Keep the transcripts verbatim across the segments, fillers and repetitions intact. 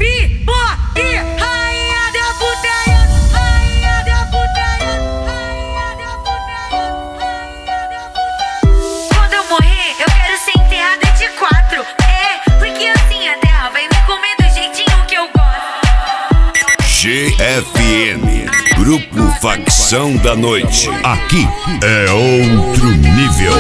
Pipoque, rainha da putaria, rainha da putaria, rainha da putaria, rainha da putaria. Quando eu morrer, eu quero ser enterrada de quatro. É, porque assim a terra vai me comer do jeitinho que eu gosto. G F M, Grupo Facção da Noite. Aqui é outro nível.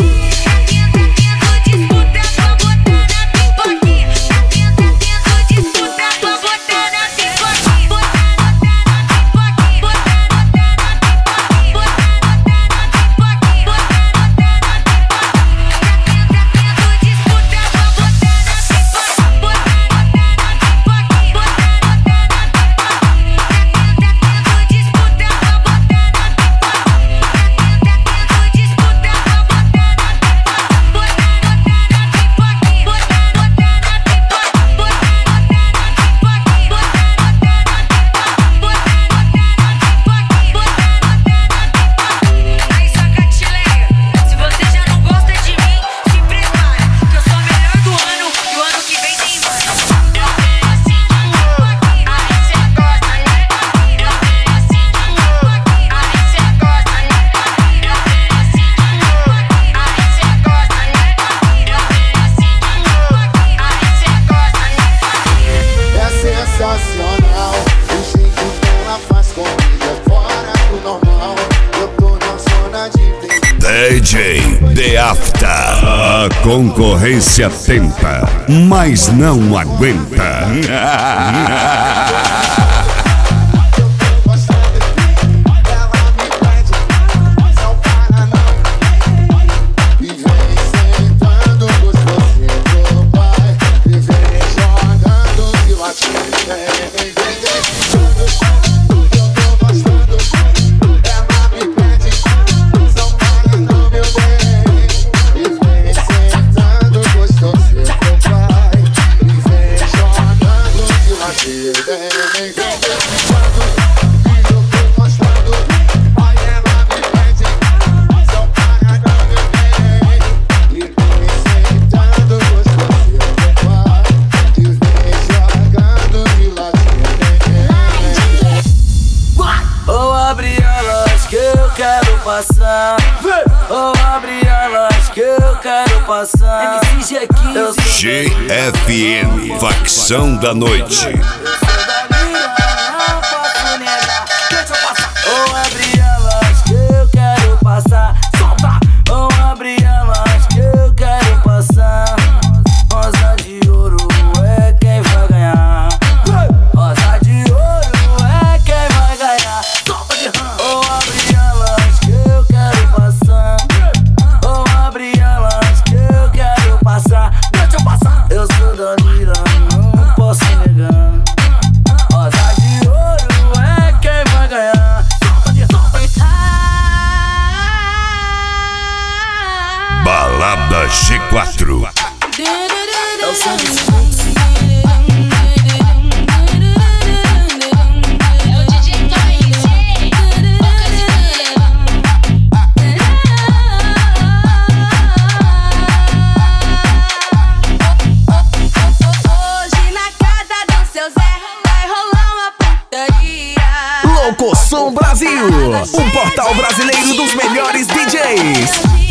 D J The After. A concorrência tenta, mas não aguenta. Passar, oh, abre elas que eu quero passar. G F M, Facção da Noite. Oh, abre elas que eu quero passar. Solta, oh, abre elas que eu quero passar. Rosa de ouro é quem vai ganhar. Rosa de ouro é quem vai ganhar. Solta de rã, oh, abre elas que eu quero passar. Oh, abre elas que eu quero passar. Deixa eu passar. Eu sou da lira, não posso negar. Rosa de ouro é quem vai ganhar. Solta de solta. Balada G quatro. É o som de Louco Som Brasil, um portal brasileiro dos melhores D Js.